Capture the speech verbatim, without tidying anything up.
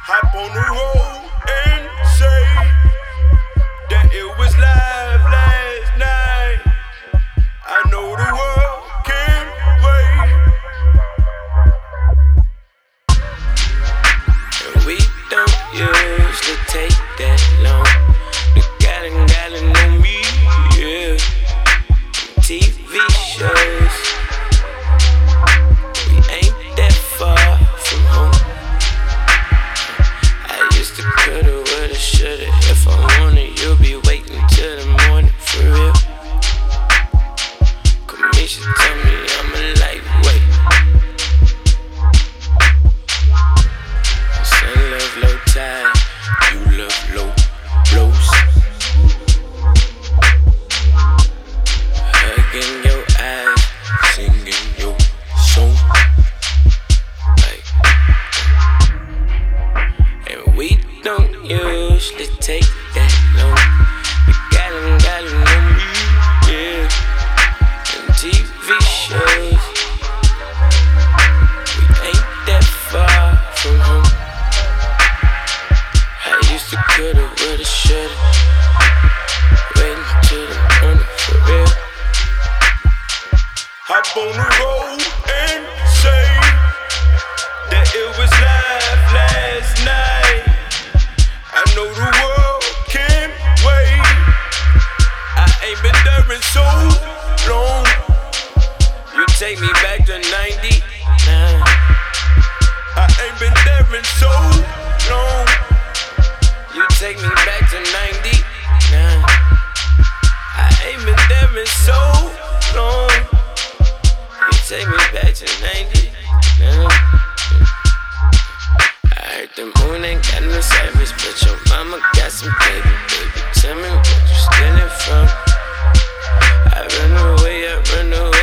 Hop on the road and say that it was live last night. I know the world can't wait. And we don't usually take that long. The gallon gallon on me, yeah. T V shows, we ain't that far from home. I used to coulda, woulda, shoulda. If I wanted, you'll be waiting till the morning for real. Kamisha told me I'm a lightweight. My son love low tide, you love low blows. Hugging your eyes, singing your song. Like, and we don't usually take that long. The gallon gallon on me, yeah. And T V shows, we ain't that far from home. I used to coulda, woulda, shoulda. Waiting till the morning for real. Hop on the road and say that it was live last night. I know the world can't wait. I ain't been there in so long. You take me back to ninety-nine. I ain't been there in so long. You take me back to ninety-nine. I ain't been there in so long. You take me back to ninety-nine. I heard the moon ain't got no service, but your mama got some baby, baby. Tell me what you stealing from. I run away, I run away.